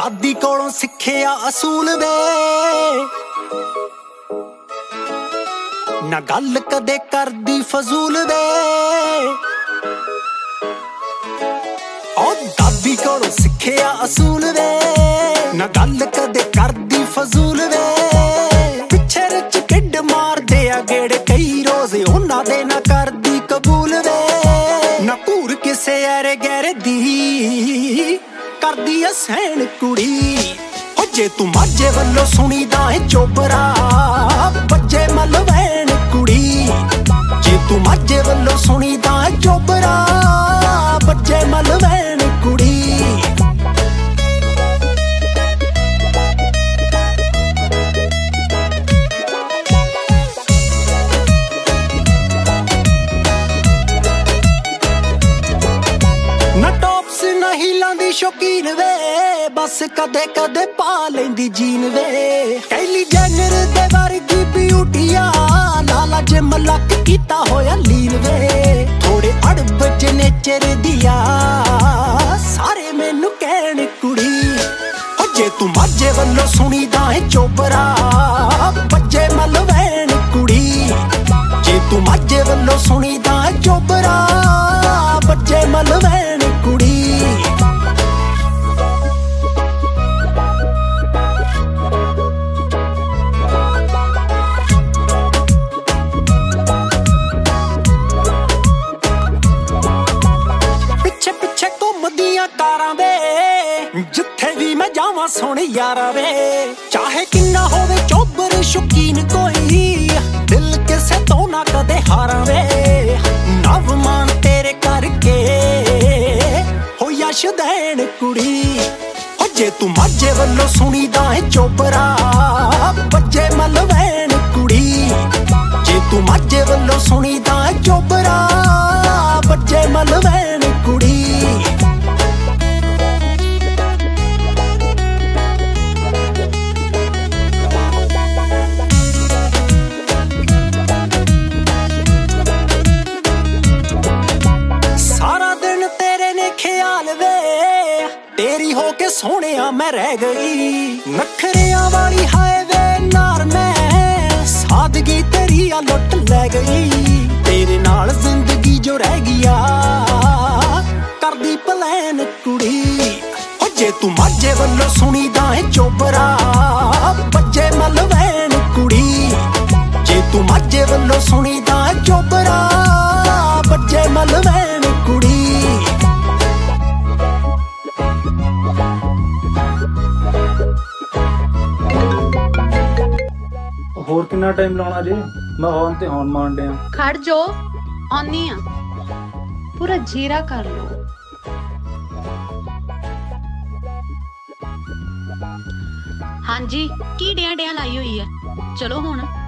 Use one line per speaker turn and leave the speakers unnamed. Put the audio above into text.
ਦਾਦੀ ਕੋਲੋਂ ਸਿੱਖਿਆ ਅਸੂਲ ਵੇ, ਨਾ ਗੱਲ ਕਦੇ ਕਰਦੀ ਫਜ਼ੂਲ ਵੇ। ਉਹ ਦਾਦੀ ਕੋਲੋਂ ਸਿੱਖਿਆ ਅਸੂਲ ਵੇ, ਨਾ ਗੱਲ ਕਦੇ ਕਰਦੀ ਫਜ਼ੂਲ ਵੇ। ਪਿੱਛੇ ਰਿਚ ਕਿੱਡ ਮਾਰਦੇ ਆ ਗੇੜੇ ਕਈ ਰੋਜ਼ ਉਹਨਾਂ ਦੇ, ਨਾ ਕਰਦੀ ਕਬੂਲ ਵੇ। ਨਾ ਭੂਰ ਕਿਸੇ ਐਰੇ ਗੈਰੇ ਦੀ ਕਰਦੀ ਐ ਸੈਣ ਕੁੜੀ। ਹੋ ਜੇ ਤੂੰ ਮਾਝੇ ਵੱਲੋਂ ਸੁਣੀਦਾ ਏ ਚੋਬਰਾ ਬੱਜੇ ਮਲਵੈਣ ਕੁੜੀ। ਜੇ ਤੂੰ ਮਾਝੇ ਵੱਲੋਂ ਸੁਣੀਦਾ ਏ ਚੋਬਰਾ ਬੱਜੇ ਮਲਵੈਣ ਕੁੜੀ। ਨਾ ਟੌਪਸ ਨਾ ਹੀਲਾਂ ਦੀ ਸ਼ੌਕੀਨ ਵੇ, ਬਸ ਕਦੇ ਕਦੇ ਪਾ ਲੈਂਦੀ ਜੀਨ ਵੇ। ਕੈਲੀ ਜੈਨਰ ਦੇ ਵਰਗੀ ਬਿਊਟੀ ਆ, ਲਾਲਾ ਜਿਮ ਲੱਕ ਕੀਤਾ ਹੋਇਆ ਲੀਨ ਵੇ। ਥੋੜੇ ਅੜਬ ਚ ਨੇਚਰ ਦੀਆ ਸਾਰੇ ਮੈਨੂੰ ਕਹਿਣ ਕੁੜੀ। ਹੋ ਜੇ ਤੂੰ ਮਾਝੇ ਵੱਲੋਂ ਸੁਣੀਦਾ ਏ ਚੋਬਰਾ ਬੱਜੇ ਮਲਵੈਣ ਕੁੜੀ। ਜੇ ਤੂੰ ਮਾਝੇ ਵੱਲੋਂ ਸੁਣੀਦਾ ਏ ਚੋਬਰਾ ਬੱਜੇ ਮਲਵੈਣ ਕੁੜੀ। ਪਿੱਛੇ ਪਿੱਛੇ ਘੁੰਮਦੀਆਂ ਕਾਰਾਂ ਵੇ, ਜਿੱਥੇ ਵੀ ਮੈਂ ਜਾਵਾਂ ਸੁਣ ਯਾਰਾ ਵੇ। ਚਾਹੇ ਕਿੰਨਾ ਹੋਵੇ ਚੋਬਰ ਸ਼ੌਕੀਨ ਕੋਈ, ਦਿਲ ਕਿਸੇ ਤੋਂ ਨਾ ਕਦੇ ਹਾਰਾਂ ਵੇ। ਨਵ ਮਾਨ ਤੇਰੇ ਕਰਕੇ ਹੋਇਆ ਸ਼ੁਦੈਣ ਕੁੜੀ। ਹੋ ਜੇ ਤੂੰ ਮਾਝੇ ਵੱਲੋਂ ਸੁਣੀਦਾ ਏ ਚੋਬਰਾ ਬੱਜੇ ਮਲਵੈਣ ਕੁੜੀ। ਜੇ ਤੂੰ ਮਾਝੇ ਵੱਲੋਂ ਸੁਣੀਦਾ ਏ ਚੋਬਰਾ ਬੱਜੇ ਮਲਵੈਣ ਕੁੜੀ। ਸਾਰਾ ਦਿਨ ਤੇਰੇ ਨੇ ਖਿਆਲ ਵੇ, ਤੇਰੀ ਹੋ ਕੇ ਸੋਹਣਿਆ ਮੈਂ ਰਹਿ ਗਈ। ਨਖਰਿਆਂ ਵਾਲੀ ਹਾਏ ਵੇ ਨਾਰ ਮੈਂ, ਸਾਦਗੀ ਤੇਰੀ ਆ ਲੁੱਟ ਲੈ ਗਈ। ਤੇਰੇ ਨਾਲ ਜ਼ਿੰਦਗੀ ਜੋ ਰਹਿ ਗਿਆ ਕਰਦੀ ਪਲੈਨ ਕੁੜੀ। ਹੋ ਜੇ ਤੂੰ ਮਾਝੇ ਵੱਲੋਂ ਸੁਣੀਦਾ ਏ ਚੋਬਰਾ ਬੱਜੇ ਮਲਵੈਣ ਕੁੜੀ। ਜੇ ਤੂੰ ਮਾਝੇ ਵੱਲੋਂ ਸੁਣੀਦਾ ਏ ਚੋਬਰਾ ਬੱਜੇ ਮਲਵੈਣ ਕੁੜੀ।
ਹੋਰ ਕਿੰਨਾ ਟਾਈਮ ਲਾਉਣਾ ਜੀ? ਮੈਂ ਹੌਰਨ ਤੇ ਹੌਰਨ ਮਾਰਨ ਡਿਆ।
ਖੜ ਜੋ ਆਉਣੀ ਆ, ਪੂਰਾ ਜੀਰਾ ਕਰ ਲੋ। ਹਾਂਜੀ ਕੀ ਡਿਆਂ ਡਿਆਂ ਲਾਈ ਹੋਈ ਆ, ਚਲੋ ਹੁਣ।